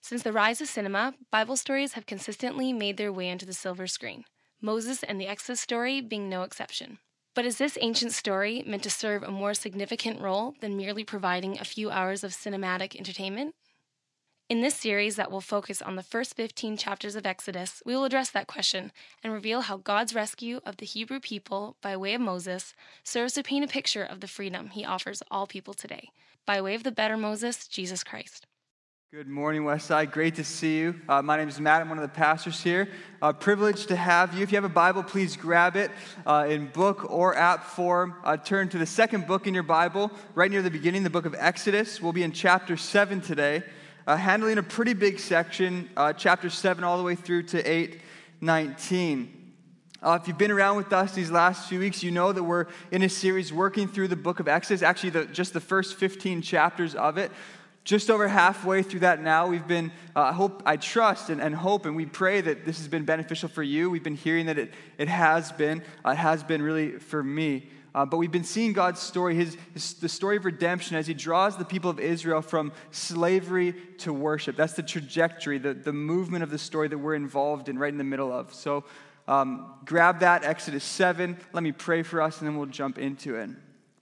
Since the rise of cinema, Bible stories have consistently made their way onto the silver screen, Moses and the Exodus story being no exception. But is this ancient story meant to serve a more significant role than merely providing a few hours of cinematic entertainment? In this series that will focus on the first 15 chapters of Exodus, we will address that question and reveal how God's rescue of the Hebrew people by way of Moses serves to paint a picture of the freedom he offers all people today, by way of the better Moses, Jesus Christ. Good morning, Westside. Great to see you. My name is Matt. I'm one of the pastors here. Privileged to have you. If you have a Bible, please grab it in book or app form. Turn to the second book in your Bible, right near the beginning, the book of Exodus. We'll be in chapter 7 today, handling a pretty big section, chapter 7 all the way through to 8:19. If you've been around with us these last few weeks, you know that we're in a series working through the book of Exodus, actually just the first 15 chapters of it. Just over halfway through that now. We've been, I trust and hope, and we pray that this has been beneficial for you. We've been hearing that it has been really for me. But we've been seeing God's story, the story of redemption as he draws the people of Israel from slavery to worship. That's the trajectory, the movement of the story that we're involved in right in the middle of. So grab that, Exodus 7. Let me pray for us, and then we'll jump into it.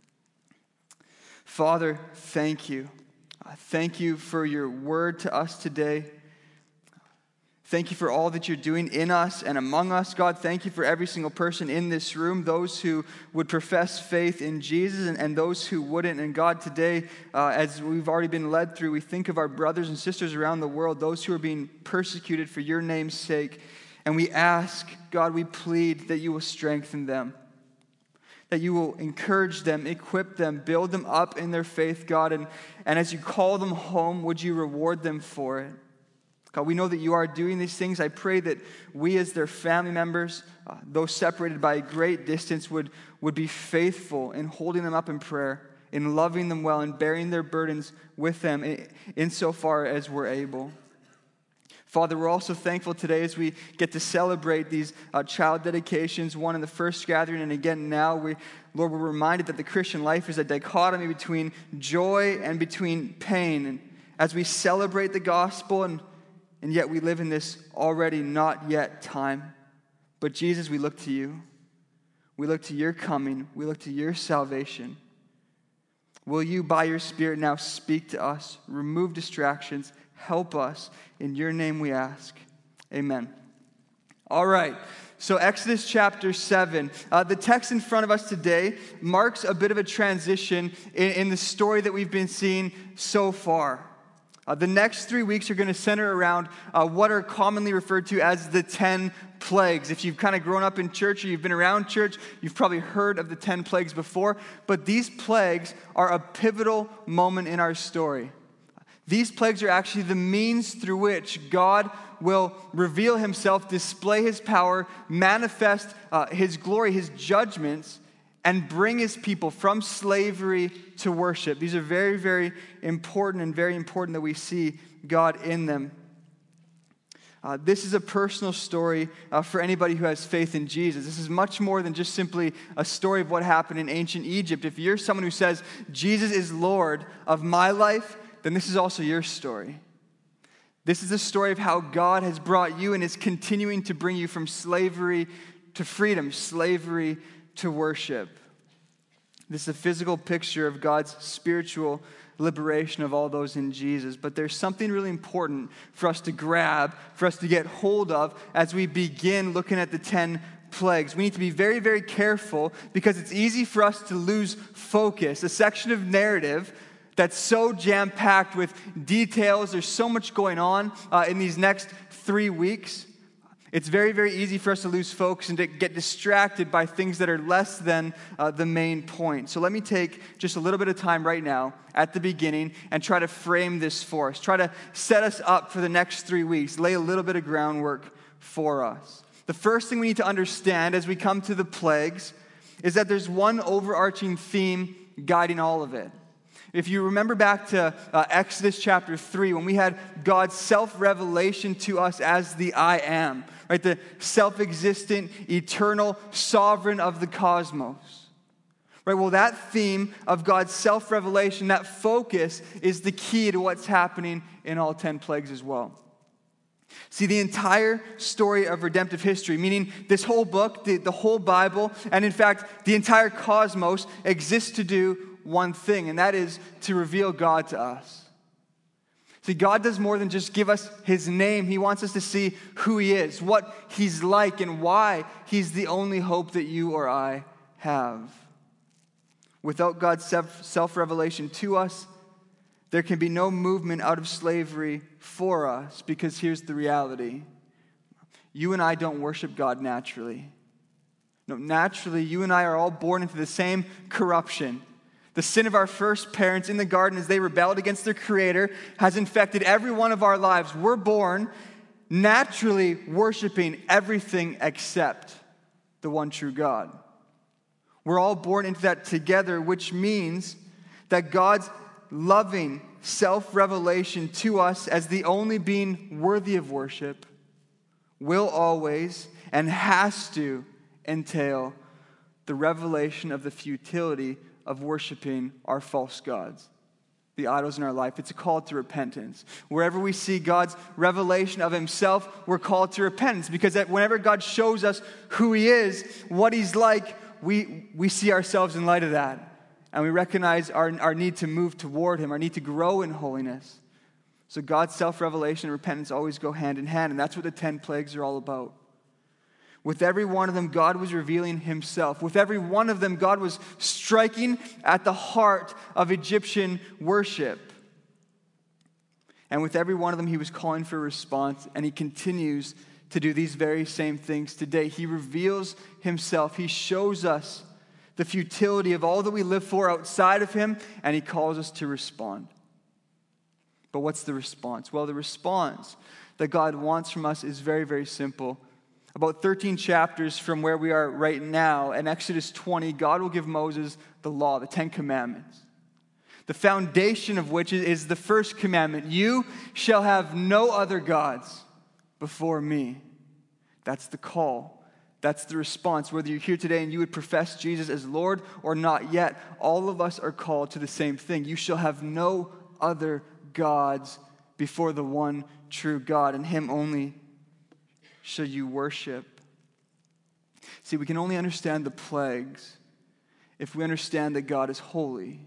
Father, thank you. Thank you for your word to us today. Thank you for all that you're doing in us and among us. God, thank you for every single person in this room, those who would profess faith in Jesus and those who wouldn't. And God, today, as we've already been led through, we think of our brothers and sisters around the world, those who are being persecuted for your name's sake. And we ask, God, we plead that you will strengthen them, that you will encourage them, equip them, build them up in their faith, God. And as you call them home, would you reward them for it? God, we know that you are doing these things. I pray that we as their family members, those separated by a great distance, would be faithful in holding them up in prayer, in loving them well, and bearing their burdens with them insofar as we're able. Father, we're also thankful today as we get to celebrate these child dedications, one in the first gathering, and again now, Lord, we're reminded that the Christian life is a dichotomy between joy and between pain. And as we celebrate the gospel, and yet we live in this already not yet time. But Jesus, we look to you. We look to your coming. We look to your salvation. Will you, by your Spirit, now speak to us, remove distractions, help us. In your name we ask. Amen. All right. So Exodus chapter 7. The text in front of us today marks a bit of a transition in the story that we've been seeing so far. The next 3 weeks are going to center around what are commonly referred to as the 10 plagues. If you've kind of grown up in church or you've been around church, you've probably heard of the 10 plagues before. But these plagues are a pivotal moment in our story. These plagues are actually the means through which God will reveal himself, display his power, manifest his glory, his judgments, and bring his people from slavery to worship. These are very, very important, and very important that we see God in them. This is a personal story for anybody who has faith in Jesus. This is much more than just simply a story of what happened in ancient Egypt. If you're someone who says, Jesus is Lord of my life, then this is also your story. This is the story of how God has brought you and is continuing to bring you from slavery to freedom, slavery to worship. This is a physical picture of God's spiritual liberation of all those in Jesus. But there's something really important for us to grab, for us to get hold of as we begin looking at the 10 plagues. We need to be very, very careful because it's easy for us to lose focus. A section of narrative that's so jam-packed with details. There's so much going on in these next 3 weeks. It's very, very easy for us to lose focus and to get distracted by things that are less than the main point. So let me take just a little bit of time right now at the beginning and try to frame this for us. Try to set us up for the next 3 weeks. Lay a little bit of groundwork for us. The first thing we need to understand as we come to the plagues is that there's one overarching theme guiding all of it. If you remember back to Exodus chapter 3, when we had God's self-revelation to us as the I Am, right? The self-existent, eternal sovereign of the cosmos. Right? Well, that theme of God's self-revelation, that focus, is the key to what's happening in all 10 plagues as well. See, the entire story of redemptive history, meaning this whole book, the whole Bible, and in fact, the entire cosmos exists to do one thing, and that is to reveal God to us. See, God does more than just give us his name. He wants us to see who he is, what he's like, and why he's the only hope that you or I have. Without God's self-revelation to us, there can be no movement out of slavery for us, because here's the reality. You and I don't worship God naturally. No, naturally, you and I are all born into the same corruption. The sin of our first parents in the garden as they rebelled against their Creator has infected every one of our lives. We're born naturally worshiping everything except the one true God. We're all born into that together, which means that God's loving self-revelation to us as the only being worthy of worship will always and has to entail the revelation of the futility of worshiping our false gods, the idols in our life. It's a call to repentance. Wherever we see God's revelation of himself, we're called to repentance, because whenever God shows us who he is, what he's like, we see ourselves in light of that. And we recognize our need to move toward him, our need to grow in holiness. So God's self-revelation and repentance always go hand in hand, and that's what the 10 plagues are all about. With every one of them, God was revealing himself. With every one of them, God was striking at the heart of Egyptian worship. And with every one of them, he was calling for a response, and he continues to do these very same things today. He reveals himself. He shows us the futility of all that we live for outside of him, and he calls us to respond. But what's the response? Well, the response that God wants from us is very, very simple. About 13 chapters from where we are right now, in Exodus 20, God will give Moses the law, the 10 commandments. The foundation of which is the first commandment: you shall have no other gods before me. That's the call. That's the response. Whether you're here today and you would profess Jesus as Lord or not yet, all of us are called to the same thing. You shall have no other gods before the one true God, and him only shall you worship. See, we can only understand the plagues if we understand that God is holy.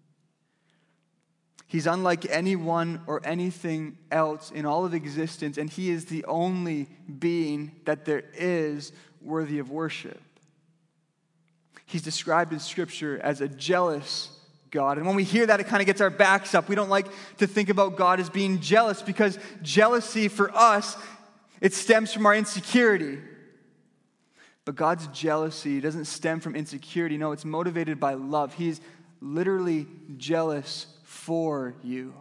He's unlike anyone or anything else in all of existence, and he is the only being that there is worthy of worship. He's described in Scripture as a jealous God. And when we hear that, it kind of gets our backs up. We don't like to think about God as being jealous, because jealousy for us, it stems from our insecurity. But God's jealousy doesn't stem from insecurity. No, it's motivated by love. He's literally jealous for you.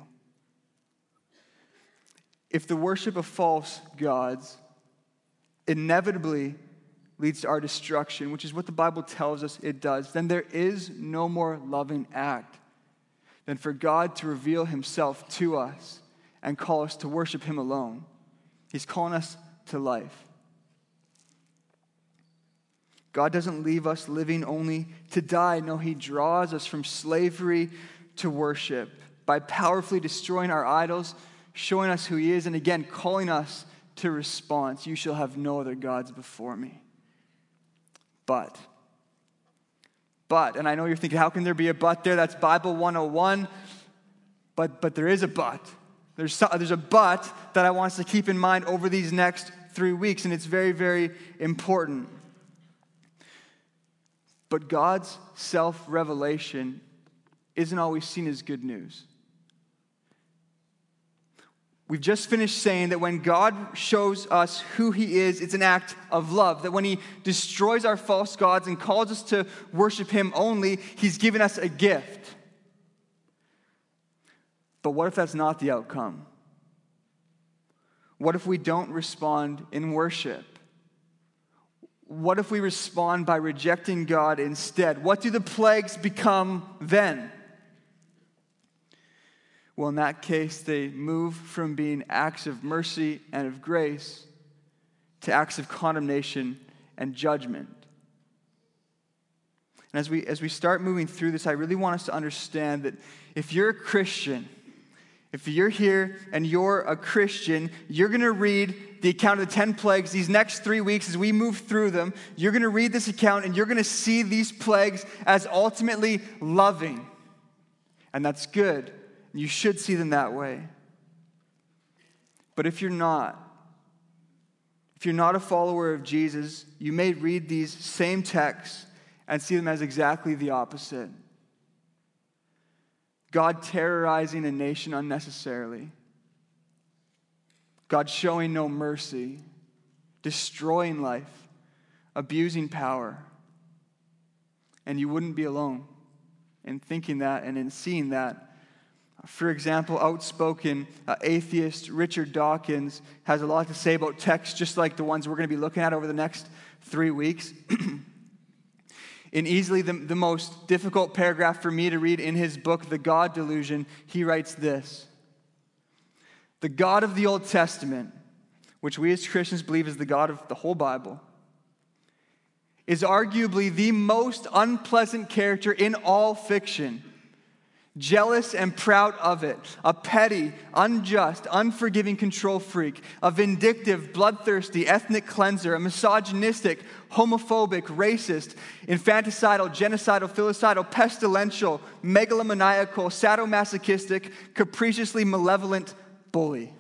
If the worship of false gods inevitably leads to our destruction, which is what the Bible tells us it does, then there is no more loving act than for God to reveal himself to us and call us to worship him alone. He's calling us to life. God doesn't leave us living only to die. No, he draws us from slavery to worship by powerfully destroying our idols, showing us who he is, and again, calling us to response. You shall have no other gods before me. But, and I know you're thinking, how can there be a but there? That's Bible 101. But there is a but. There's a but that I want us to keep in mind over these next 3 weeks, and it's very, very important. But God's self-revelation isn't always seen as good news. We've just finished saying that when God shows us who he is, it's an act of love. That when he destroys our false gods and calls us to worship him only, he's given us a gift. But what if that's not the outcome? What if we don't respond in worship? What if we respond by rejecting God instead? What do the plagues become then? Well, in that case, they move from being acts of mercy and of grace to acts of condemnation and judgment. And as we start moving through this, I really want us to understand that if you're a Christian, if you're here and you're a Christian, you're going to read the account of the 10 plagues these next 3 weeks as we move through them. You're going to read this account and you're going to see these plagues as ultimately loving. And that's good. You should see them that way. But if you're not a follower of Jesus, you may read these same texts and see them as exactly the opposite. God terrorizing a nation unnecessarily. God showing no mercy, destroying life, abusing power. And you wouldn't be alone in thinking that and in seeing that. For example, outspoken atheist Richard Dawkins has a lot to say about texts just like the ones we're going to be looking at over the next 3 weeks. In easily the most difficult paragraph for me to read in his book, The God Delusion, he writes this: "The God of the Old Testament, which we as Christians believe is the God of the whole Bible, is arguably the most unpleasant character in all fiction. Jealous and proud of it, a petty, unjust, unforgiving control freak, a vindictive, bloodthirsty ethnic cleanser, a misogynistic, homophobic, racist, infanticidal, genocidal, filicidal, pestilential, megalomaniacal, sadomasochistic, capriciously malevolent bully."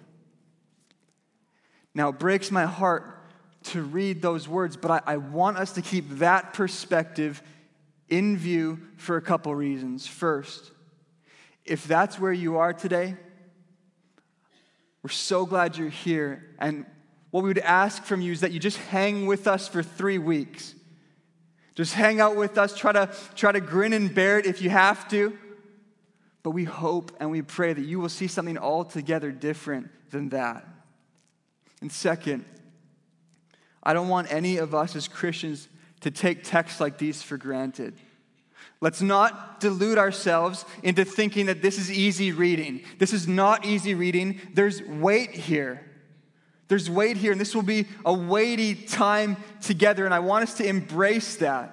Now, it breaks my heart to read those words, but I want us to keep that perspective in view for a couple reasons. First, if that's where you are today, we're so glad you're here. And what we would ask from you is that you just hang with us for 3 weeks. Just hang out with us. Try to grin and bear it if you have to. But we hope and we pray that you will see something altogether different than that. And second, I don't want any of us as Christians to take texts like these for granted. Let's not delude ourselves into thinking that this is easy reading. This is not easy reading. There's weight here. There's weight here, and this will be a weighty time together, and I want us to embrace that.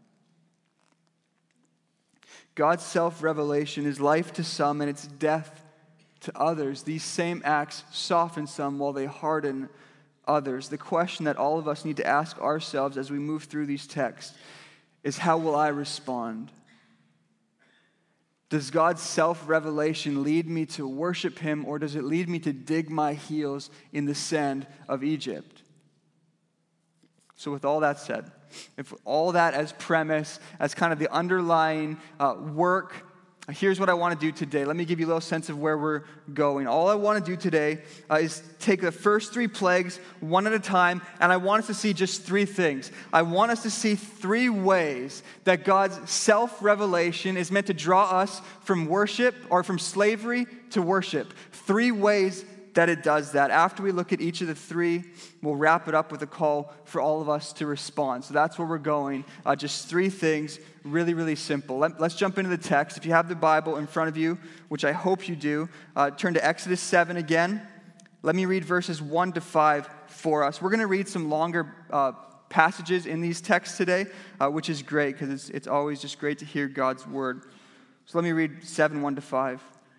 God's self-revelation is life to some, and it's death to others. These same acts soften some while they harden others. The question that all of us need to ask ourselves as we move through these texts is, how will I respond? Does God's self-revelation lead me to worship Him, or does it lead me to dig my heels in the sand of Egypt? So with all that said, if all that as premise, as kind of the underlying work, here's what I want to do today. Let me give you a little sense of where we're going. All I want to do today is take the first 3 plagues one at a time, and I want us to see just 3 things. I want us to see 3 ways that God's self-revelation is meant to draw us from worship or from slavery to worship. 3 ways that it does that. After we look at each of the 3, we'll wrap it up with a call for all of us to respond. So that's where we're going. Just 3 things, really, really simple. Let's jump into the text. If you have the Bible in front of you, which I hope you do, turn to Exodus 7 again. Let me read verses 1 to 5 for us. We're going to read some longer passages in these texts today, which is great because it's always just great to hear God's word. So let me read 7, 1 to 5.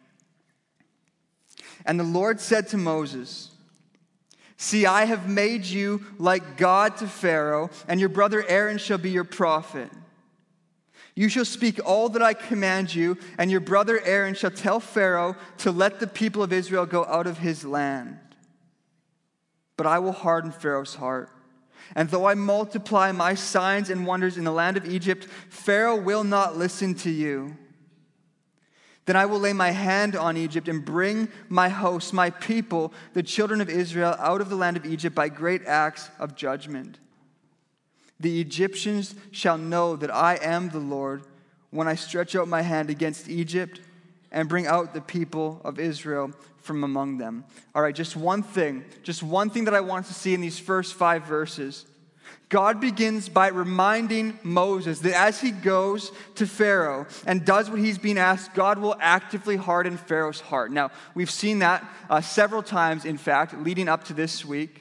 "And the Lord said to Moses, 'See, I have made you like God to Pharaoh, and your brother Aaron shall be your prophet. You shall speak all that I command you, and your brother Aaron shall tell Pharaoh to let the people of Israel go out of his land. But I will harden Pharaoh's heart. And though I multiply my signs and wonders in the land of Egypt, Pharaoh will not listen to you. Then I will lay my hand on Egypt and bring my host, my people, the children of Israel, out of the land of Egypt by great acts of judgment. The Egyptians shall know that I am the Lord when I stretch out my hand against Egypt and bring out the people of Israel from among them.'" All right, just one thing that I want to see in these first 5 verses. God begins by reminding Moses that as he goes to Pharaoh and does what he's being asked, God will actively harden Pharaoh's heart. Now, we've seen that several times, in fact, leading up to this week.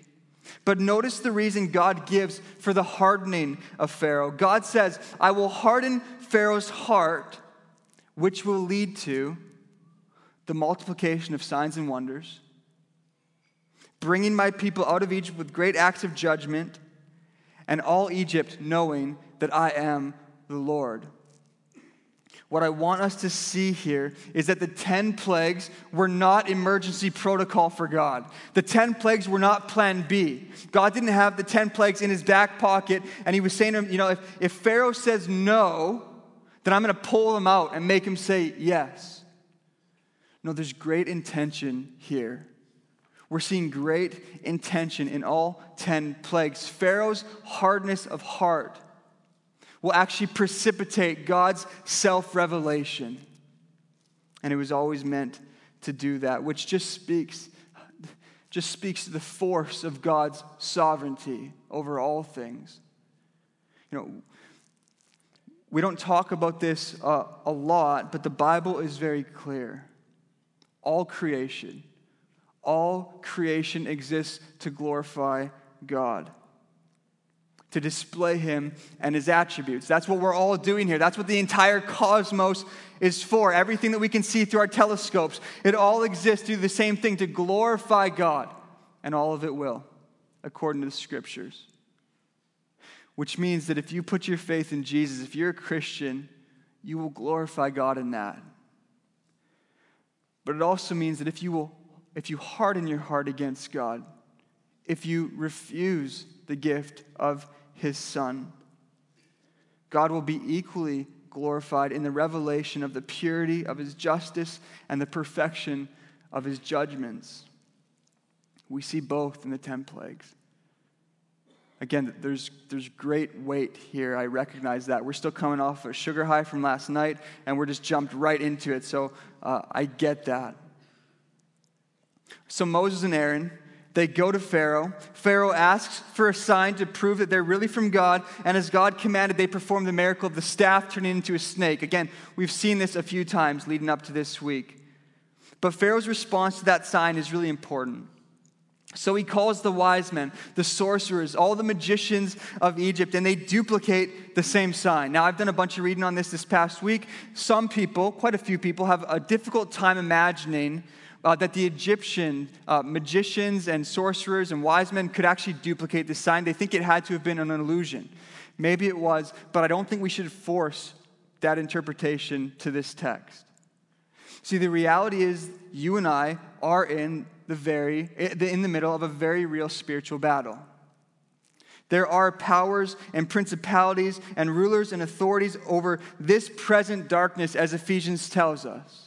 But notice the reason God gives for the hardening of Pharaoh. God says, I will harden Pharaoh's heart, which will lead to the multiplication of signs and wonders, bringing my people out of Egypt with great acts of judgment, and all Egypt knowing that I am the Lord. What I want us to see here is that the 10 plagues were not emergency protocol for God. The 10 plagues were not plan B. God didn't have the 10 plagues in his back pocket, and he was saying to him, if Pharaoh says no, then I'm going to pull him out and make him say yes. No, there's great intention here. We're seeing great intention in all 10 plagues. Pharaoh's hardness of heart will actually precipitate God's self-revelation. And it was always meant to do that, which just speaks to the force of God's sovereignty over all things. We don't talk about this a lot, but the Bible is very clear. All creation exists to glorify God, to display him and his attributes. That's what we're all doing here. That's what the entire cosmos is for. Everything that we can see through our telescopes, it all exists to do the same thing, to glorify God. And all of it will, according to the scriptures. Which means that if you put your faith in Jesus, if you're a Christian, you will glorify God in that. But it also means that if you harden your heart against God, if you refuse the gift of his Son, God will be equally glorified in the revelation of the purity of his justice and the perfection of his judgments. We see both in the 10 plagues. Again, there's great weight here. I recognize that. We're still coming off a sugar high from last night, and we're just jumped right into it. So I get that. So Moses and Aaron, they go to Pharaoh. Pharaoh asks for a sign to prove that they're really from God. And as God commanded, they perform the miracle of the staff turning into a snake. Again, we've seen this a few times leading up to this week. But Pharaoh's response to that sign is really important. So he calls the wise men, the sorcerers, all the magicians of Egypt, and they duplicate the same sign. Now, I've done a bunch of reading on this past week. Some people, quite a few people, have a difficult time imagining that the Egyptian magicians and sorcerers and wise men could actually duplicate the sign. They think it had to have been an illusion. Maybe it was, but I don't think we should force that interpretation to this text. See, the reality is you and I are in the middle of a very real spiritual battle. There are powers and principalities and rulers and authorities over this present darkness, as Ephesians tells us.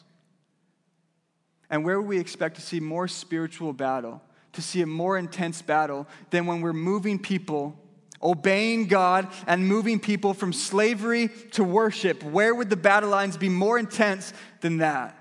And where would we expect to see more spiritual battle, to see a more intense battle than when we're moving people, obeying God and moving people from slavery to worship? Where would the battle lines be more intense than that?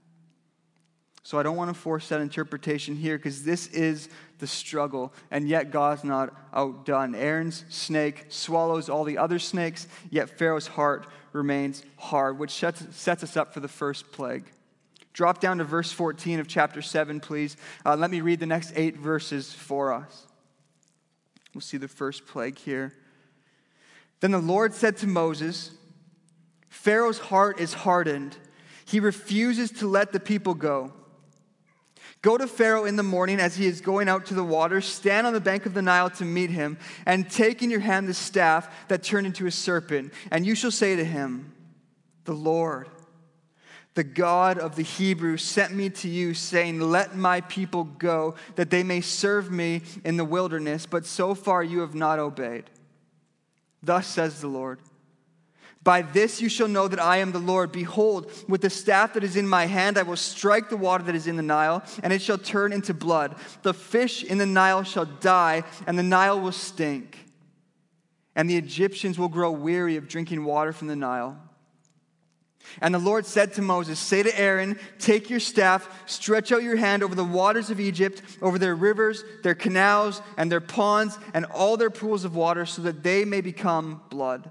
So I don't want to force that interpretation here because this is the struggle, and yet God's not outdone. Aaron's snake swallows all the other snakes, yet Pharaoh's heart remains hard, which sets us up for the first plague. Drop down to verse 14 of chapter 7, please. Let me read the next 8 verses for us. We'll see the first plague here. Then the Lord said to Moses, Pharaoh's heart is hardened. He refuses to let the people go. Go to Pharaoh in the morning as he is going out to the water. Stand on the bank of the Nile to meet him, and take in your hand the staff that turned into a serpent. And you shall say to him, the Lord, the God of the Hebrews, sent me to you, saying, let my people go, that they may serve me in the wilderness. But so far you have not obeyed. Thus says the Lord, by this you shall know that I am the Lord. Behold, with the staff that is in my hand, I will strike the water that is in the Nile, and it shall turn into blood. The fish in the Nile shall die, and the Nile will stink. And the Egyptians will grow weary of drinking water from the Nile. And the Lord said to Moses, say to Aaron, take your staff, stretch out your hand over the waters of Egypt, over their rivers, their canals, and their ponds, and all their pools of water, so that they may become blood.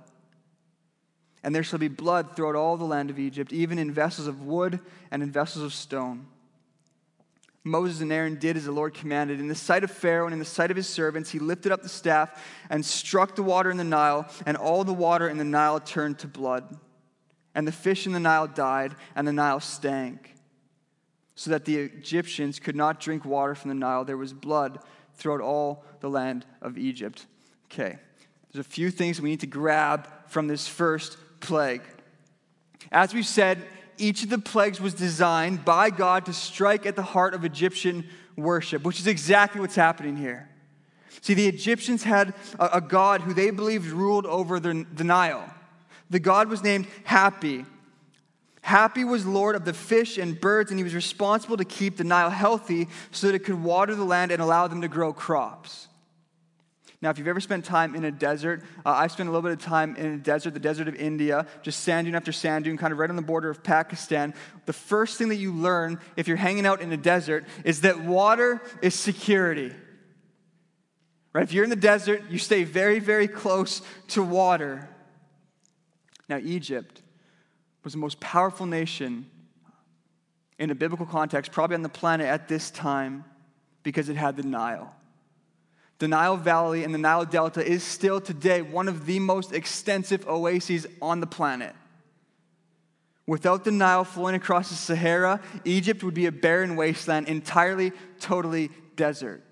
And there shall be blood throughout all the land of Egypt, even in vessels of wood and in vessels of stone. Moses and Aaron did as the Lord commanded. In the sight of Pharaoh and in the sight of his servants, he lifted up the staff and struck the water in the Nile, and all the water in the Nile turned to blood. And the fish in the Nile died, and the Nile stank, so that the Egyptians could not drink water from the Nile. There was blood throughout all the land of Egypt. Okay, there's a few things we need to grab from this first plague. As we've said, each of the plagues was designed by God to strike at the heart of Egyptian worship, which is exactly what's happening here. See, the Egyptians had a god who they believed ruled over the Nile. The god was named Hapi. Hapi was lord of the fish and birds, and he was responsible to keep the Nile healthy so that it could water the land and allow them to grow crops. Now, if you've ever spent time in a desert, I've spent a little bit of time in a desert, the desert of India, just sand dune after sand dune, kind of right on the border of Pakistan. The first thing that you learn if you're hanging out in a desert is that water is security. Right? If you're in the desert, you stay very, very close to water. Now, Egypt was the most powerful nation in a biblical context, probably on the planet at this time, because it had the Nile. The Nile Valley and the Nile Delta is still today one of the most extensive oases on the planet. Without the Nile flowing across the Sahara, Egypt would be a barren wasteland, entirely, totally desert.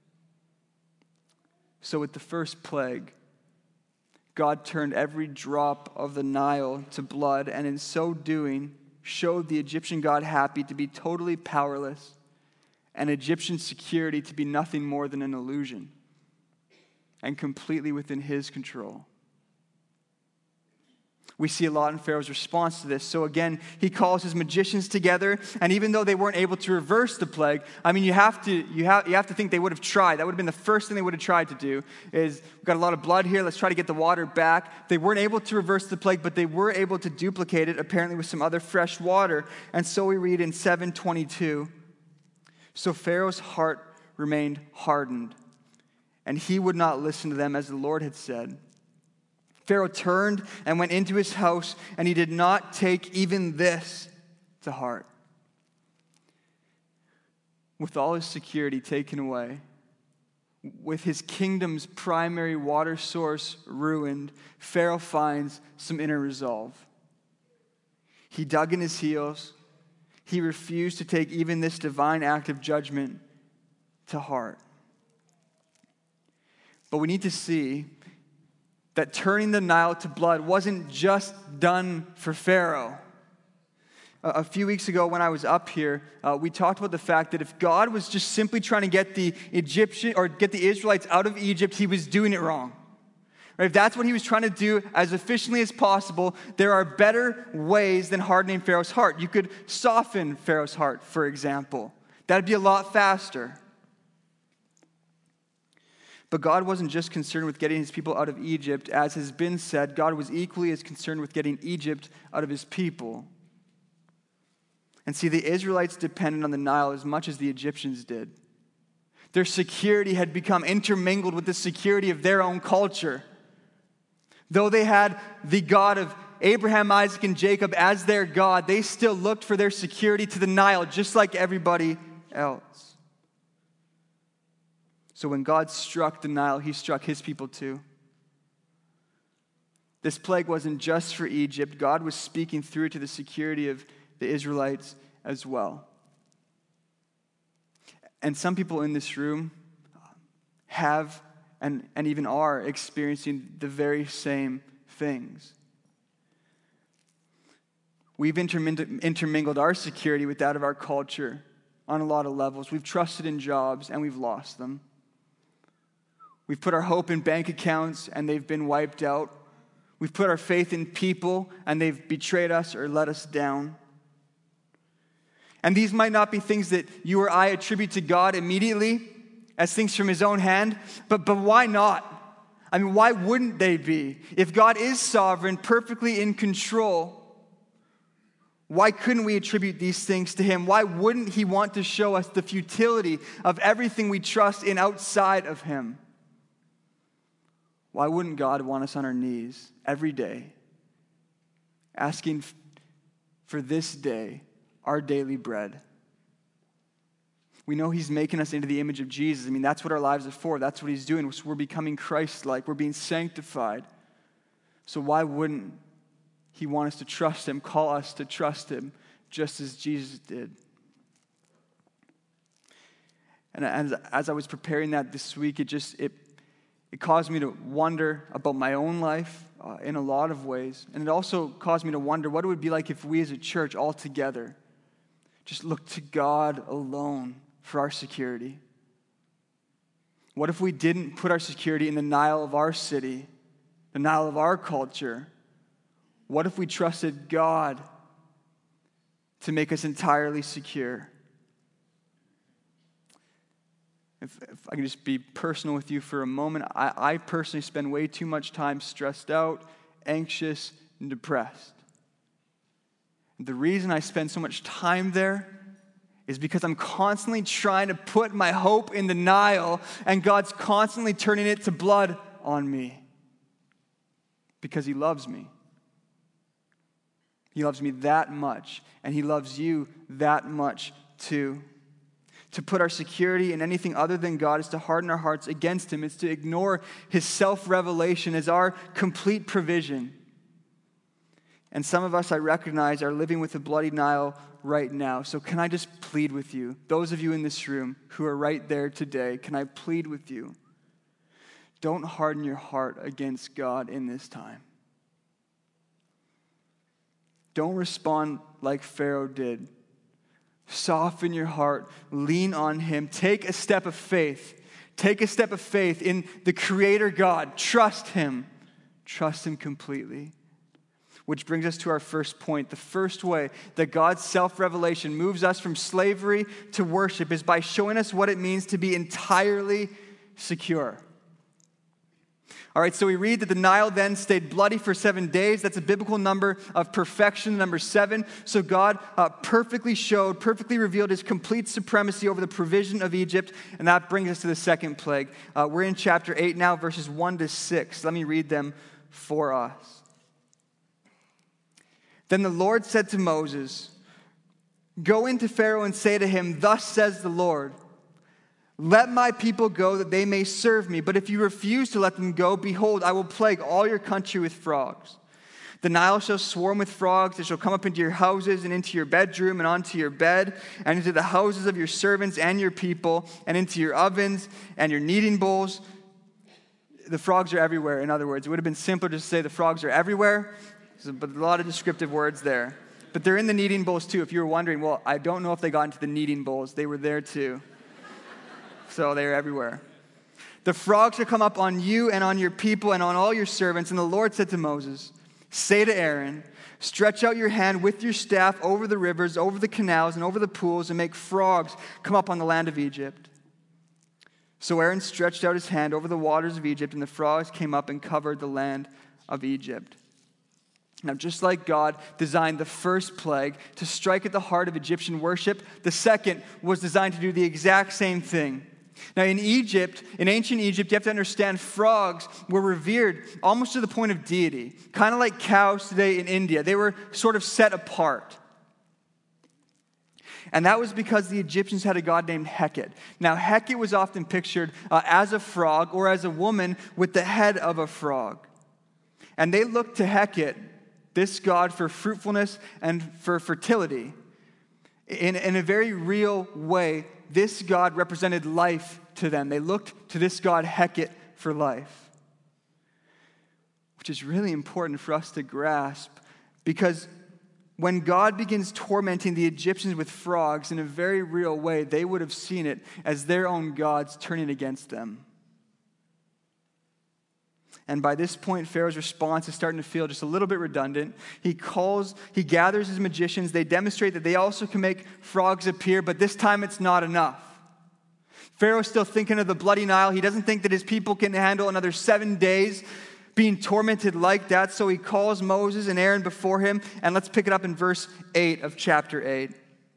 So with the first plague, God turned every drop of the Nile to blood, and in so doing, showed the Egyptian god Hapi to be totally powerless and Egyptian security to be nothing more than an illusion and completely within his control. We see a lot in Pharaoh's response to this. So again, he calls his magicians together, and even though they weren't able to reverse the plague, I mean, you have to think they would have tried. That would have been the first thing they would have tried to do is, we've got a lot of blood here, let's try to get the water back. They weren't able to reverse the plague, but they were able to duplicate it, apparently with some other fresh water. And so we read in 7:22, so Pharaoh's heart remained hardened, and he would not listen to them as the Lord had said. Pharaoh turned and went into his house, and he did not take even this to heart. With all his security taken away, with his kingdom's primary water source ruined, Pharaoh finds some inner resolve. He dug in his heels. He refused to take even this divine act of judgment to heart. But we need to see that turning the Nile to blood wasn't just done for Pharaoh. A few weeks ago when I was up here, we talked about the fact that if God was just simply trying to get the Israelites out of Egypt, he was doing it wrong. Right? If that's what he was trying to do as efficiently as possible, there are better ways than hardening Pharaoh's heart. You could soften Pharaoh's heart, for example. That'd be a lot faster. But God wasn't just concerned with getting his people out of Egypt. As has been said, God was equally as concerned with getting Egypt out of his people. And see, the Israelites depended on the Nile as much as the Egyptians did. Their security had become intermingled with the security of their own culture. Though they had the God of Abraham, Isaac, and Jacob as their God, they still looked for their security to the Nile, just like everybody else. So when God struck the Nile, he struck his people too. This plague wasn't just for Egypt. God was speaking through to the security of the Israelites as well. And some people in this room have and even are experiencing the very same things. We've intermingled our security with that of our culture on a lot of levels. We've trusted in jobs and we've lost them. We've put our hope in bank accounts and they've been wiped out. We've put our faith in people and they've betrayed us or let us down. And these might not be things that you or I attribute to God immediately as things from his own hand, but why not? I mean, why wouldn't they be? If God is sovereign, perfectly in control, why couldn't we attribute these things to him? Why wouldn't he want to show us the futility of everything we trust in outside of him? Why wouldn't God want us on our knees every day, asking for this day our daily bread? We know he's making us into the image of Jesus. I mean, that's what our lives are for. That's what he's doing. We're becoming Christ-like. We're being sanctified. So why wouldn't he want us to trust him, call us to trust him, just as Jesus did? And as I was preparing that this week, it caused me to wonder about my own life in a lot of ways. And it also caused me to wonder what it would be like if we as a church all together just looked to God alone for our security. What if we didn't put our security in the Nile of our city, the Nile of our culture? What if we trusted God to make us entirely secure? If I can just be personal with you for a moment, I personally spend way too much time stressed out, anxious, and depressed. The reason I spend so much time there is because I'm constantly trying to put my hope in the Nile, and God's constantly turning it to blood on me because he loves me. He loves me that much, and he loves you that much too. To put our security in anything other than God is to harden our hearts against him. It's to ignore his self-revelation as our complete provision. And some of us, I recognize, are living with a bloody Nile right now. So can I just plead with you, those of you in this room who are right there today, can I plead with you? Don't harden your heart against God in this time. Don't respond like Pharaoh did. Soften your heart. Lean on him. Take a step of faith. Take a step of faith in the Creator God. Trust him. Trust him completely. Which brings us to our first point. The first way that God's self-revelation moves us from slavery to worship is by showing us what it means to be entirely secure. All right, so we read that the Nile then stayed bloody for 7 days. That's a biblical number of perfection, number 7. So God perfectly revealed his complete supremacy over the provision of Egypt. And that brings us to the second plague. We're in chapter 8 now, verses 1 to 6. Let me read them for us. Then the Lord said to Moses, "Go into Pharaoh and say to him, 'Thus says the Lord, let my people go that they may serve me. But if you refuse to let them go, behold, I will plague all your country with frogs. The Nile shall swarm with frogs. It shall come up into your houses and into your bedroom and onto your bed and into the houses of your servants and your people and into your ovens and your kneading bowls.'" The frogs are everywhere, in other words. It would have been simpler to say the frogs are everywhere, but a lot of descriptive words there. But they're in the kneading bowls too. If you were wondering, well, I don't know if they got into the kneading bowls. They were there too. So they're everywhere. "The frogs shall come up on you and on your people and on all your servants." And the Lord said to Moses, "Say to Aaron, stretch out your hand with your staff over the rivers, over the canals, and over the pools, and make frogs come up on the land of Egypt." So Aaron stretched out his hand over the waters of Egypt, and the frogs came up and covered the land of Egypt. Now, just like God designed the first plague to strike at the heart of Egyptian worship, the second was designed to do the exact same thing. Now, in ancient Egypt, you have to understand frogs were revered almost to the point of deity, kind of like cows today in India. They were sort of set apart. And that was because the Egyptians had a god named Heket. Now, Heket was often pictured as a frog or as a woman with the head of a frog. And they looked to Heket, this god, for fruitfulness and for fertility. In a very real way, this god represented life to them. They looked to this god Heket for life, which is really important for us to grasp, because when God begins tormenting the Egyptians with frogs in a very real way, they would have seen it as their own gods turning against them. And by this point, Pharaoh's response is starting to feel just a little bit redundant. He gathers his magicians. They demonstrate that they also can make frogs appear, but this time it's not enough. Pharaoh's still thinking of the bloody Nile. He doesn't think that his people can handle another 7 days being tormented like that, so he calls Moses and Aaron before him. And let's pick it up in verse 8 of chapter 8.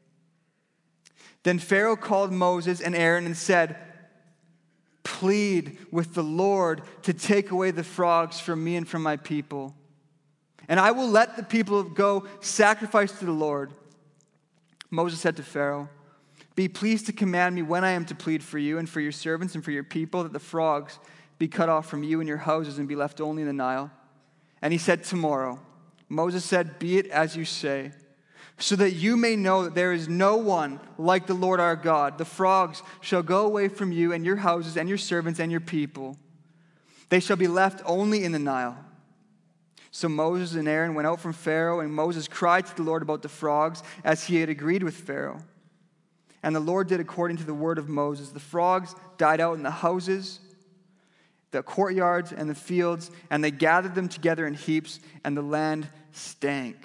Then Pharaoh called Moses and Aaron and said, "Plead with the Lord to take away the frogs from me and from my people, and I will let the people go sacrifice to the Lord." Moses said to Pharaoh, Be pleased to command me when I am to plead for you and for your servants and for your people, that the frogs be cut off from you and your houses and be left only in the Nile. And he said, tomorrow. Moses said, be it as you say, so that you may know that there is no one like the Lord our God. The frogs shall go away from you and your houses and your servants and your people. They shall be left only in the Nile. So Moses and Aaron went out from Pharaoh, and Moses cried to the Lord about the frogs, as he had agreed with Pharaoh. And the Lord did according to the word of Moses. The frogs died out in the houses, the courtyards, and the fields, and they gathered them together in heaps, and the land stank.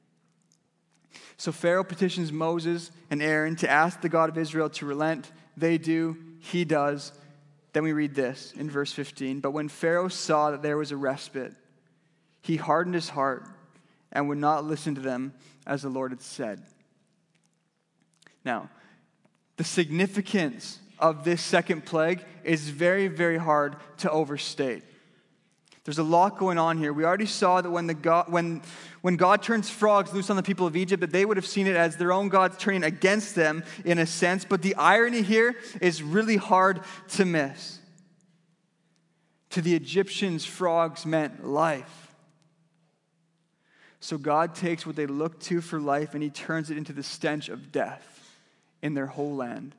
So Pharaoh petitions Moses and Aaron to ask the God of Israel to relent. They do. He does. Then we read this in verse 15. But when Pharaoh saw that there was a respite, he hardened his heart and would not listen to them as the Lord had said. Now, the significance of this second plague is very, very hard to overstate. There's a lot going on here. We already saw that when God turns frogs loose on the people of Egypt, that they would have seen it as their own gods turning against them in a sense. But the irony here is really hard to miss. To the Egyptians, frogs meant life. So God takes what they looked to for life and he turns it into the stench of death in their whole land.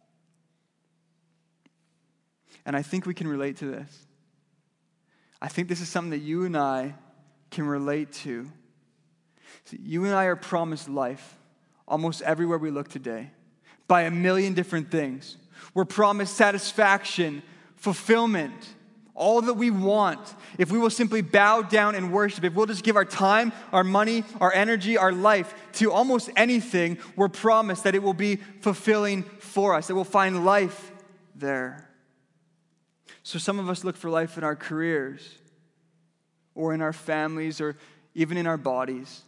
And I think we can relate to this. I think this is something that you and I can relate to. See, you and I are promised life almost everywhere we look today by a million different things. We're promised satisfaction, fulfillment, all that we want. If we will simply bow down and worship, if we'll just give our time, our money, our energy, our life to almost anything, we're promised that it will be fulfilling for us, that we'll find life there. So some of us look for life in our careers or in our families or even in our bodies.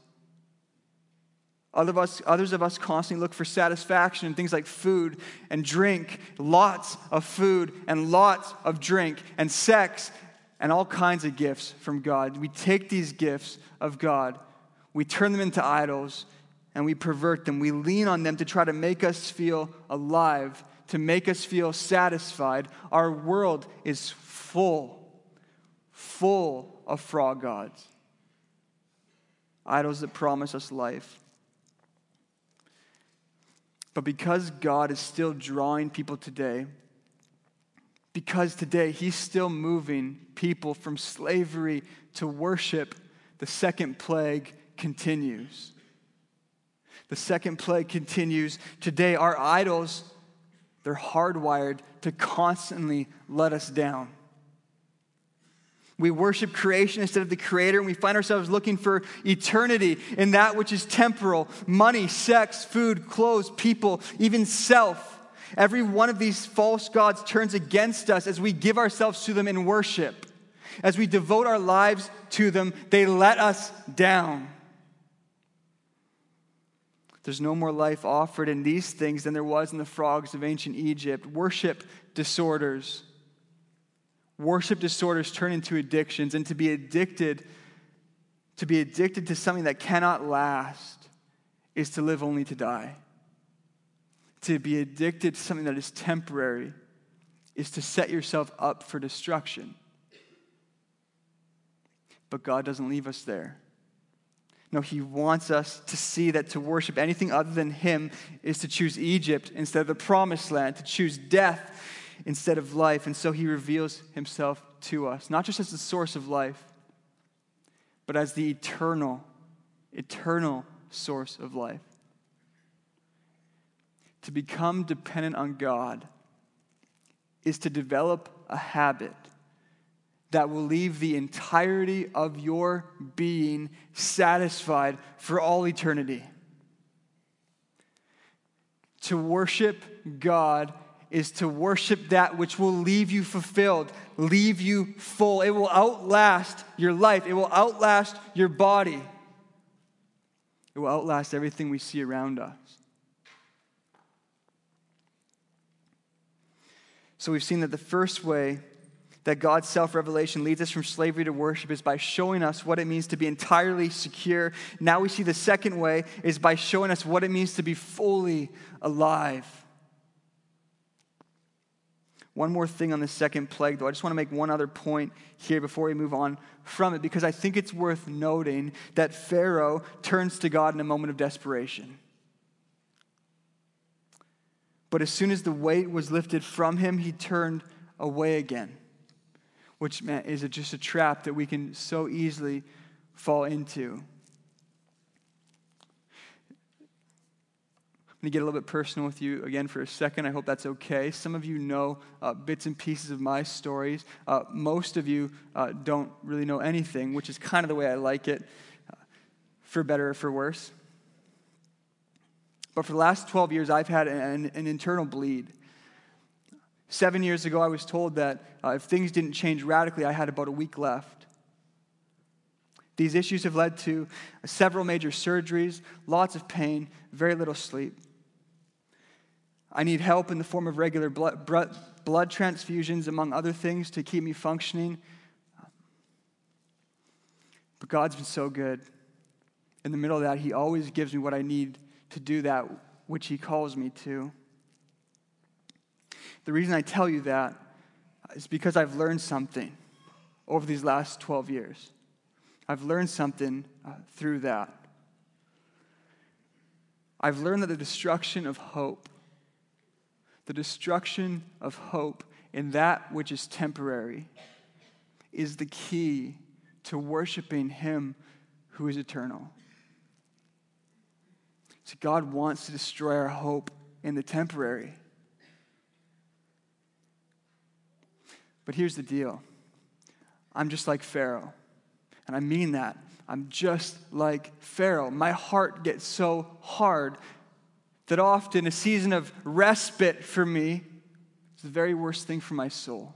Others of us constantly look for satisfaction in things like food and drink, lots of food and lots of drink and sex and all kinds of gifts from God. We take these gifts of God, we turn them into idols, and we pervert them. We lean on them to try to make us feel alive, to make us feel satisfied. Our world is full of frog gods, idols that promise us life. But because God is still drawing people today, because today he's still moving people from slavery to worship, the second plague continues. The second plague continues. Today our idols, they're hardwired to constantly let us down. We worship creation instead of the Creator, and we find ourselves looking for eternity in that which is temporal: money, sex, food, clothes, people, even self. Every one of these false gods turns against us as we give ourselves to them in worship. As we devote our lives to them, they let us down. There's no more life offered in these things than there was in the frogs of ancient Egypt. Worship disorders turn into addictions, and to be addicted to something that cannot last is to live only to die. To be addicted to something that is temporary is to set yourself up for destruction. But God doesn't leave us there. No, he wants us to see that to worship anything other than him is to choose Egypt instead of the promised land, to choose death instead of life. And so he reveals himself to us, not just as the source of life, but as the eternal source of life. To become dependent on God is to develop a habit that will leave the entirety of your being satisfied for all eternity. To worship God is to worship that which will leave you fulfilled, leave you full. It will outlast your life. It will outlast your body. It will outlast everything we see around us. So we've seen that the first way that God's self-revelation leads us from slavery to worship is by showing us what it means to be entirely secure. Now we see the second way is by showing us what it means to be fully alive. one more thing on the second plague, though. I just want to make one other point here before we move on from it, because I think it's worth noting that Pharaoh turns to God in a moment of desperation. But as soon as the weight was lifted from him, he turned away again, which is just a trap that we can so easily fall into. I'm going to get a little bit personal with you again for a second. I hope that's okay. Some of you know bits and pieces of my stories. Most of you don't really know anything, which is kind of the way I like it, for better or for worse. But for the last 12 years, I've had an internal bleed. 7 years ago, I was told that if things didn't change radically, I had about a week left. These issues have led to several major surgeries, lots of pain, very little sleep. I need help in the form of regular blood transfusions, among other things, to keep me functioning. But God's been so good. In the middle of that, He always gives me what I need to do that which He calls me to. The reason I tell you that is because I've learned something over these last 12 years. I've learned something through that. I've learned that the destruction of hope in that which is temporary is the key to worshiping Him who is eternal. So God wants to destroy our hope in the temporary. But here's the deal. I'm just like Pharaoh. And I mean that. I'm just like Pharaoh. My heart gets so hard that often a season of respite for me is the very worst thing for my soul.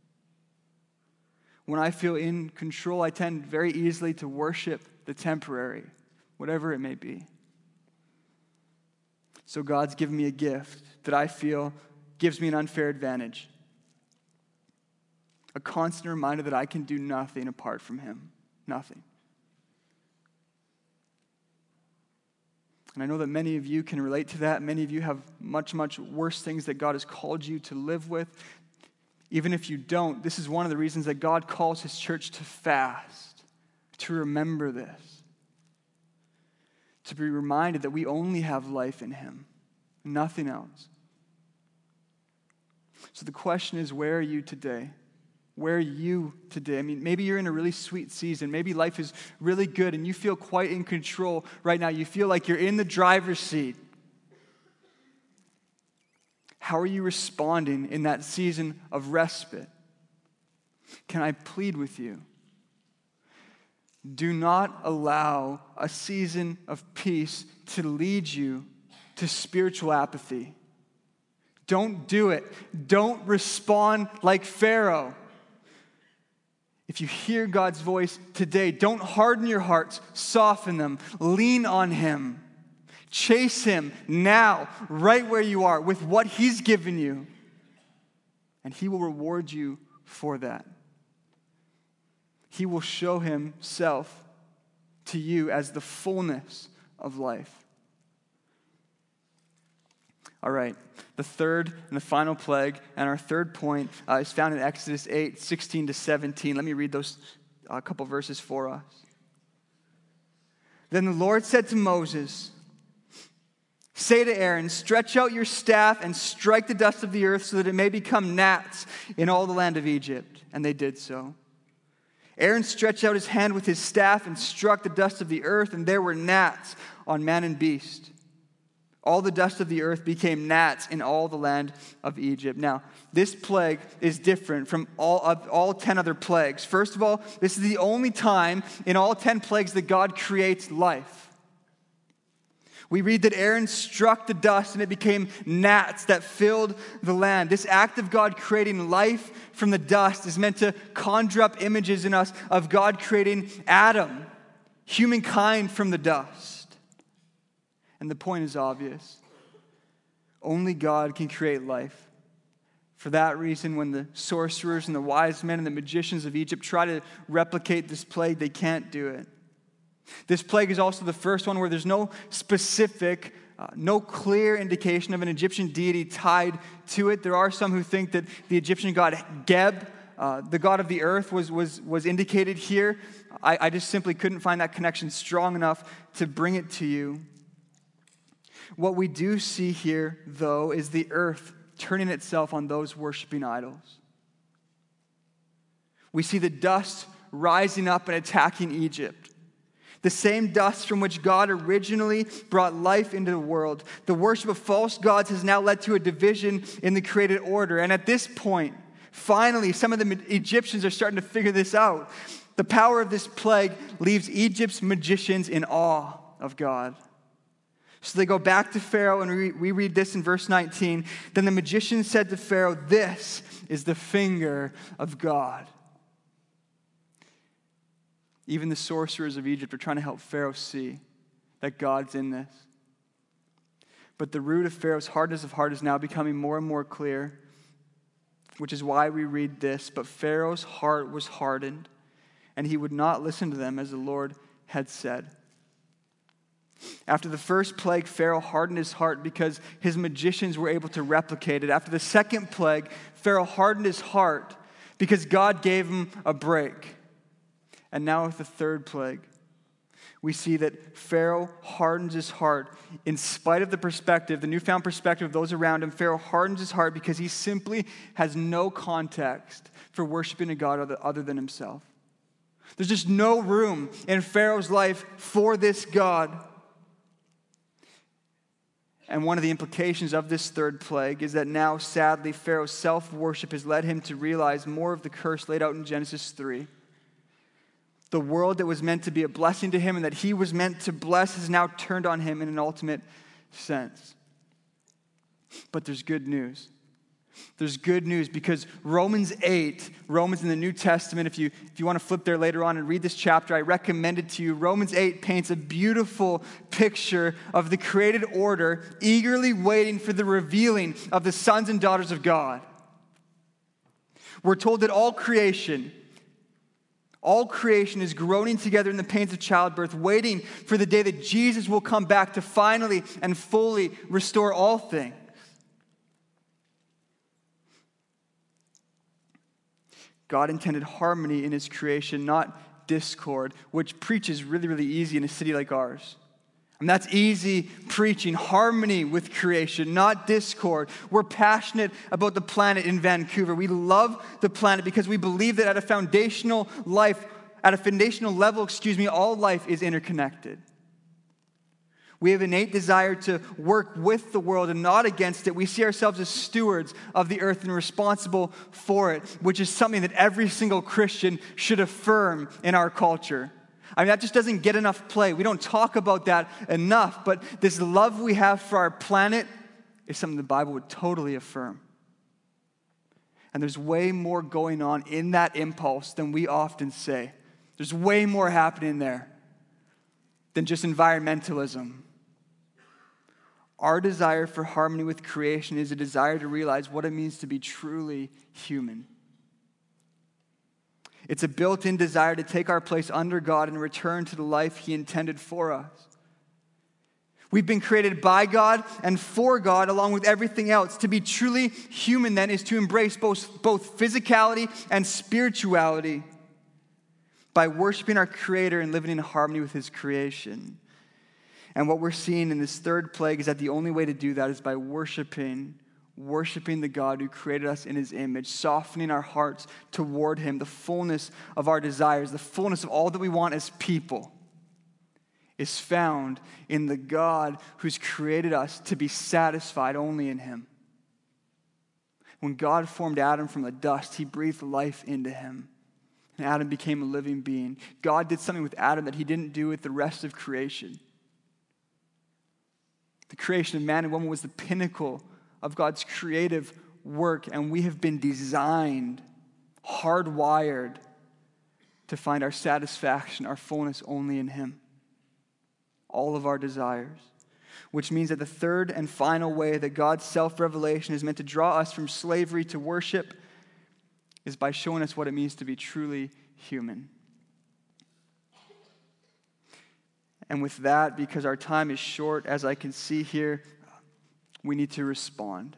When I feel in control, I tend very easily to worship the temporary, whatever it may be. So God's given me a gift that I feel gives me an unfair advantage. A constant reminder that I can do nothing apart from Him. Nothing. And I know that many of you can relate to that. Many of you have much, much worse things that God has called you to live with. Even if you don't, this is one of the reasons that God calls His church to fast, to remember this, to be reminded that we only have life in Him, nothing else. So the question is, where are you today? Where are you today? I mean, maybe you're in a really sweet season. Maybe life is really good and you feel quite in control right now. You feel like you're in the driver's seat. How are you responding in that season of respite? Can I plead with you? Do not allow a season of peace to lead you to spiritual apathy. Don't do it. Don't respond like Pharaoh. If you hear God's voice today, don't harden your hearts, soften them, lean on Him. Chase Him now, right where you are, with what He's given you. And He will reward you for that. He will show Himself to you as the fullness of life. All right, the third and the final plague, and our third point is found in Exodus 8, 16 to 17. Let me read those couple verses for us. Then the Lord said to Moses, "Say to Aaron, stretch out your staff and strike the dust of the earth so that it may become gnats in all the land of Egypt." And they did so. Aaron stretched out his hand with his staff and struck the dust of the earth, and there were gnats on man and beast. All the dust of the earth became gnats in all the land of Egypt. Now, this plague is different from all 10 other plagues. First of all, this is the only time in all 10 plagues that God creates life. We read that Aaron struck the dust and it became gnats that filled the land. This act of God creating life from the dust is meant to conjure up images in us of God creating Adam, humankind from the dust. And the point is obvious. Only God can create life. For that reason, when the sorcerers and the wise men and the magicians of Egypt try to replicate this plague, they can't do it. This plague is also the first one where there's no specific No clear indication of an Egyptian deity tied to it. There are some who think that the Egyptian god Geb, the god of the earth, was indicated here. I just simply couldn't find that connection strong enough to bring it to you. What we do see here, though, is the earth turning itself on those worshiping idols. We see the dust rising up and attacking Egypt. The same dust from which God originally brought life into the world. The worship of false gods has now led to a division in the created order. And at this point, finally, some of the Egyptians are starting to figure this out. The power of this plague leaves Egypt's magicians in awe of God. So they go back to Pharaoh, and we read this in verse 19. Then the magician said to Pharaoh, "This is the finger of God." Even the sorcerers of Egypt are trying to help Pharaoh see that God's in this. But the root of Pharaoh's hardness of heart is now becoming more and more clear, which is why we read this. But Pharaoh's heart was hardened, and he would not listen to them as the Lord had said. After the first plague, Pharaoh hardened his heart because his magicians were able to replicate it. After the second plague, Pharaoh hardened his heart because God gave him a break. And now with the third plague, we see that Pharaoh hardens his heart in spite of the perspective, the newfound perspective of those around him. Pharaoh hardens his heart because he simply has no context for worshiping a God other than himself. There's just no room in Pharaoh's life for this God. And one of the implications of this third plague is that now, sadly, Pharaoh's self-worship has led him to realize more of the curse laid out in Genesis 3. The world that was meant to be a blessing to him and that he was meant to bless has now turned on him in an ultimate sense. But there's good news. There's good news because Romans in the New Testament, if you want to flip there later on and read this chapter, I recommend it to you. Romans 8 paints a beautiful picture of the created order eagerly waiting for the revealing of the sons and daughters of God. We're told that all creation is groaning together in the pains of childbirth, waiting for the day that Jesus will come back to finally and fully restore all things. God intended harmony in his creation, not discord, which preaches really, really easy in a city like ours. And that's easy preaching, harmony with creation, not discord. We're passionate about the planet in Vancouver. We love the planet because we believe that at a foundational level, all life is interconnected. We have an innate desire to work with the world and not against it. We see ourselves as stewards of the earth and responsible for it, which is something that every single Christian should affirm in our culture. I mean, that just doesn't get enough play. We don't talk about that enough, but this love we have for our planet is something the Bible would totally affirm. And there's way more going on in that impulse than we often say. There's way more happening there than just environmentalism. Our desire for harmony with creation is a desire to realize what it means to be truly human. It's a built-in desire to take our place under God and return to the life he intended for us. We've been created by God and for God along with everything else. To be truly human then is to embrace both physicality and spirituality by worshiping our Creator and living in harmony with his creation. And what we're seeing in this third plague is that the only way to do that is by worshiping the God who created us in his image, softening our hearts toward him, the fullness of our desires, the fullness of all that we want as people is found in the God who's created us to be satisfied only in him. When God formed Adam from the dust, he breathed life into him, and Adam became a living being. God did something with Adam that he didn't do with the rest of creation. The creation of man and woman was the pinnacle of God's creative work, and we have been designed, hardwired to find our satisfaction, our fullness only in him. All of our desires. Which means that the third and final way that God's self-revelation is meant to draw us from slavery to worship is by showing us what it means to be truly human. And with that, because our time is short, as I can see here, we need to respond.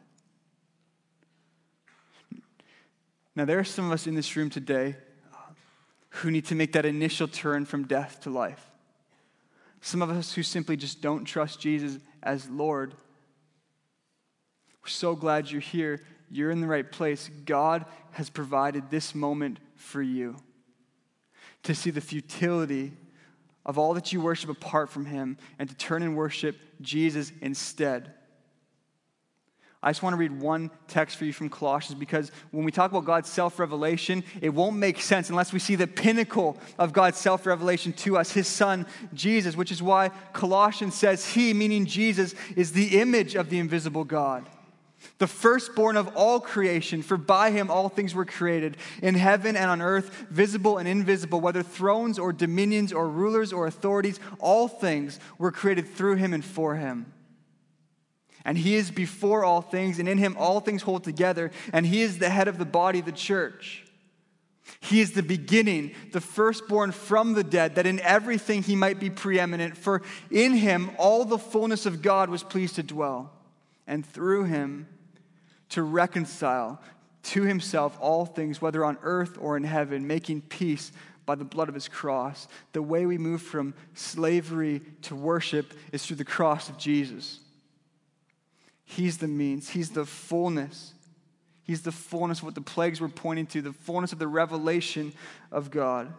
Now, there are some of us in this room today who need to make that initial turn from death to life. Some of us who simply just don't trust Jesus as Lord. We're so glad you're here. You're in the right place. God has provided this moment for you to see the futility of all that you worship apart from him and to turn and worship Jesus instead. I just want to read one text for you from Colossians, because when we talk about God's self-revelation, it won't make sense unless we see the pinnacle of God's self-revelation to us, his son, Jesus, which is why Colossians says he, meaning Jesus, is the image of the invisible God, the firstborn of all creation, for by him all things were created, in heaven and on earth, visible and invisible, whether thrones or dominions or rulers or authorities, all things were created through him and for him. And he is before all things, and in him all things hold together, and he is the head of the body, the church. He is the beginning, the firstborn from the dead, that in everything he might be preeminent. For in him all the fullness of God was pleased to dwell, and through him to reconcile to himself all things, whether on earth or in heaven, making peace by the blood of his cross. The way we move from slavery to worship is through the cross of Jesus. He's the means. He's the fullness. He's the fullness of what the plagues were pointing to, the fullness of the revelation of God.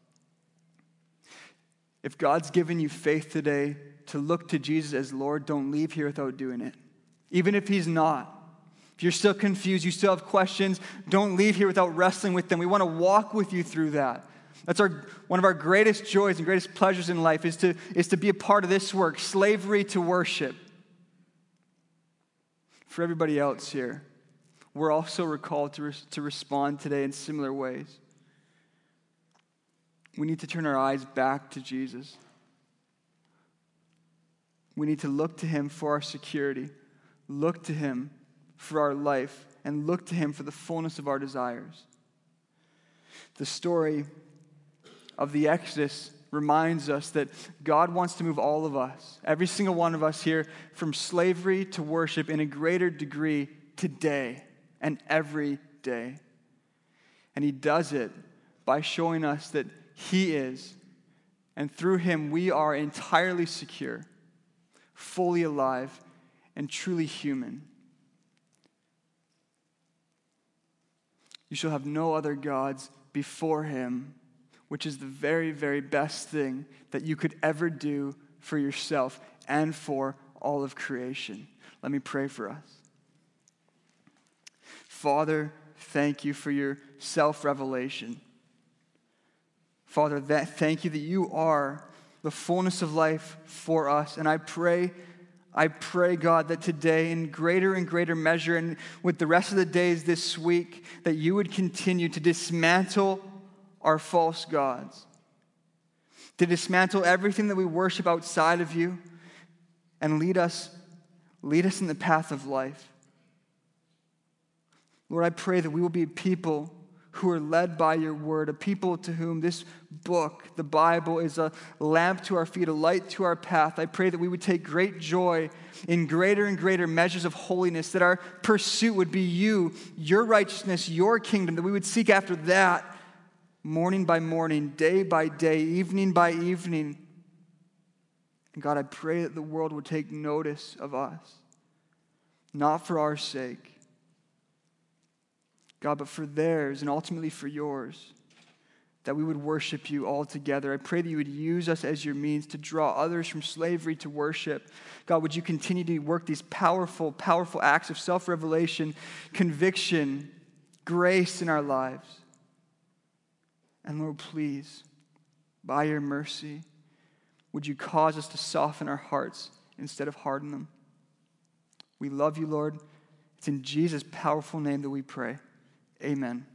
If God's given you faith today to look to Jesus as Lord, don't leave here without doing it. Even if he's not. If you're still confused, you still have questions, don't leave here without wrestling with them. We want to walk with you through that. That's one of our greatest joys and greatest pleasures in life is to be a part of this work, slavery to worship. For everybody else here, we're also recalled to respond today in similar ways. We need to turn our eyes back to Jesus. We need to look to him for our security, look to him for our life, and look to him for the fullness of our desires. The story of the Exodus reminds us that God wants to move all of us, every single one of us here, from slavery to worship in a greater degree today and every day. And he does it by showing us that he is, and through him we are entirely secure, fully alive, and truly human. You shall have no other gods before him, which is the very, very best thing that you could ever do for yourself and for all of creation. Let me pray for us. Father, thank you for your self-revelation. Father, thank you that you are the fullness of life for us. And I pray, God, that today in greater and greater measure and with the rest of the days this week, that you would continue to dismantle our false gods, to dismantle everything that we worship outside of you, and lead us in the path of life. Lord, I pray that we will be people who are led by your word, a people to whom this book, the Bible, is a lamp to our feet, a light to our path. I pray that we would take great joy in greater and greater measures of holiness, that our pursuit would be you, your righteousness, your kingdom, that we would seek after that morning by morning, day by day, evening by evening. And God, I pray that the world would take notice of us, not for our sake, God, but for theirs and ultimately for yours, that we would worship you all together. I pray that you would use us as your means to draw others from slavery to worship. God, would you continue to work these powerful, powerful acts of self-revelation, conviction, grace in our lives. And Lord, please, by your mercy, would you cause us to soften our hearts instead of harden them? We love you, Lord. It's in Jesus' powerful name that we pray. Amen.